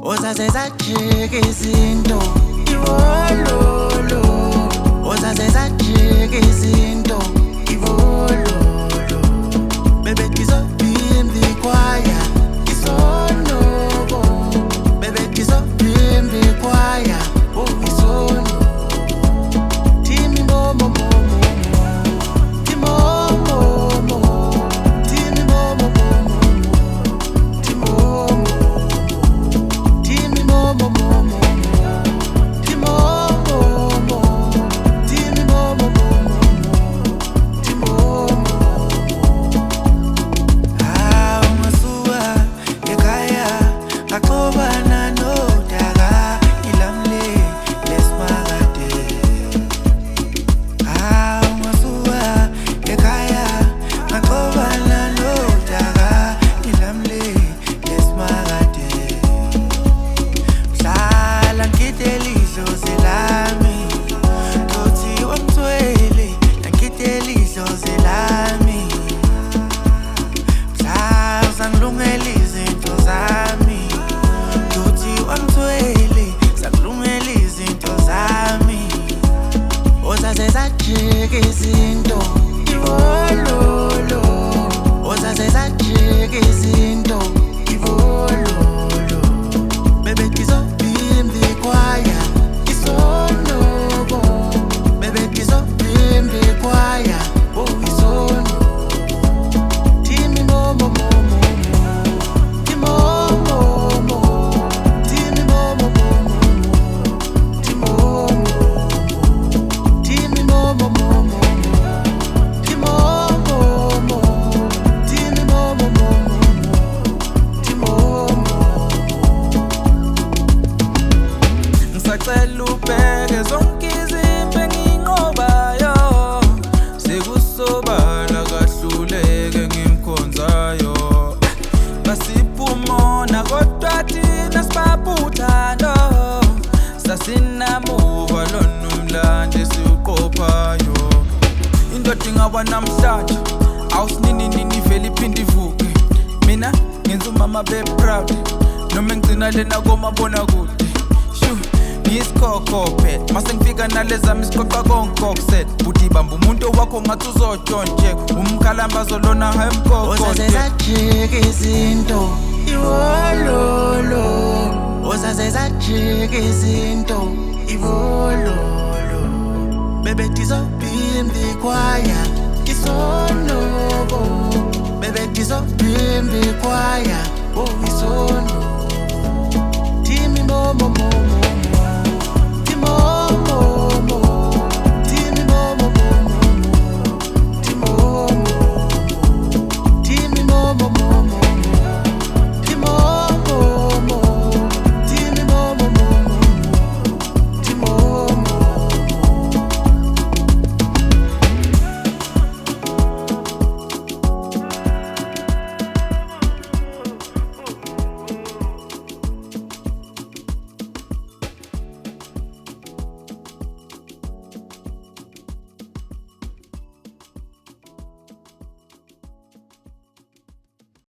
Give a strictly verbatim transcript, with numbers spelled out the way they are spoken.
osasezajika izinto ivololo, osasezajika izinto ivololo, bebethi izophinda ikwaya isonobo, bebethi izophinda ikwaya oh isonobo. Timi momo momo timo momo timi momo momo timo timi momo momo timo timi momo momo timo. Ah masuwa ekaya akobana no daga ilamle lesmagade. Ah masuwa ekaya akobana no daga ilamle lesmagade. Sala ngitelizo zelami Kothi wamthwele ngitelizo zelami. Sala ngilungele izinto zami Kothi wamthwele sakulungele izinto zami. Osasezajika izinto ivololo, osasezajika izinto ivololo, bebethi izophinda ikwaya isonobo, bebethi izophinda ikwaya oh isonobo. Timi momo momo timo momo timi momo momo timo timi momo momo timo timi momo momo timo. Ngisacela ubheke zonke izimpi enginqobayo, sekusobala kahluleke ngimkhonzayo. Basiphumona kodwa thina sibaphuthando, sasinamuva lona umlando esiwuqophayo. Indoda ingawa namhlanje awusininini vele iphinde ivuke. Mina ngenza umama be-proud noma ngigcina lena komabonakude. Shu ngiyisikhokho mase ngifika nalezami isiqoqa konkokuset. Buthi bamba umuntu wakho ngathi uzotshontshe umkhalamba zolona hayi mkokho. Osasezajika izinto ivololo, osasezajika izinto ivololo, bebethi izophinda ikwaya isonobo, bebethi izophinda ikwaya oh isonobo. Timi momo momo